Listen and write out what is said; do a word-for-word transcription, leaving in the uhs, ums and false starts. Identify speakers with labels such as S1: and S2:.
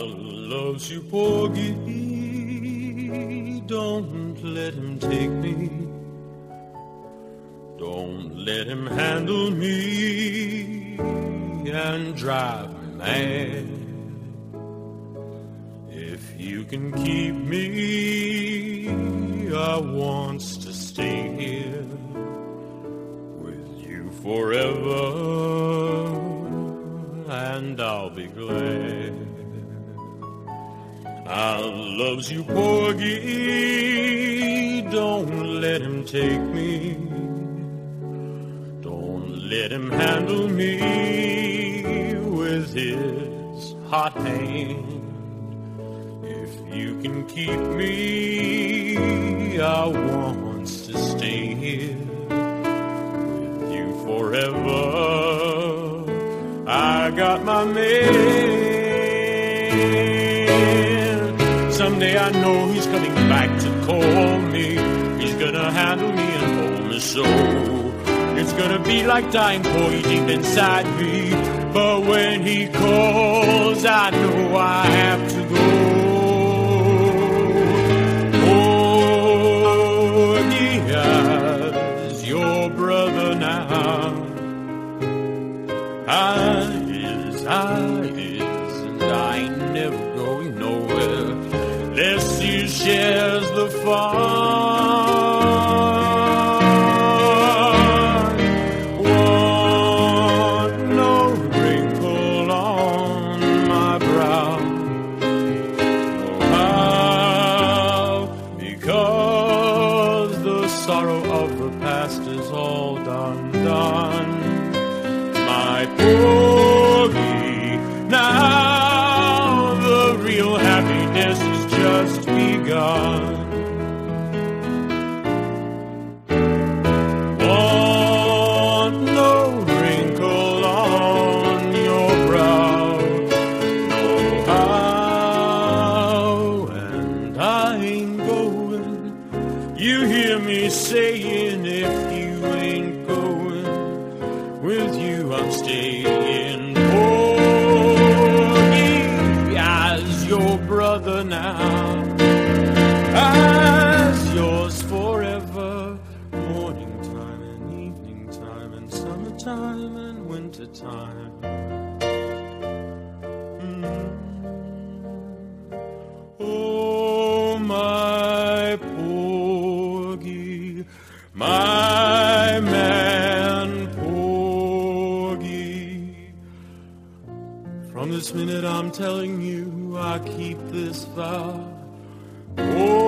S1: loves you, Porgy. Don't let him take me. Don't let him handle me and drive me mad. If you can keep me, I wants to stay here with you forever, and I'll be glad. I loves you, Porgy. Don't let him take me. Don't let him handle me with his hot hand. If you can keep me, I wants to stay here with you forever. I got my man. Someday I know he's coming back to call me. He's gonna handle me and hold me so. It's gonna be like dying Porgy deep inside me. But when he calls, I know I have to go. Porgy is your brother now. I is, I is, and I ain't never going nowhere lest he shares the fun. Want no wrinkle on my brow, no how, because the sorrow of the past is all done, done. My Porgy, now the real happiness is just begun. Want no wrinkle on your brow, no how, and I ain't going. You hear me saying, if you ain't going, with you I'm staying. Porgy, as your brother now, as yours forever. Morning time and evening time and summertime and winter time. Mm. Oh, my Porgy, my man Porgy. From this minute I'm telling you, I keep this vow. Oh,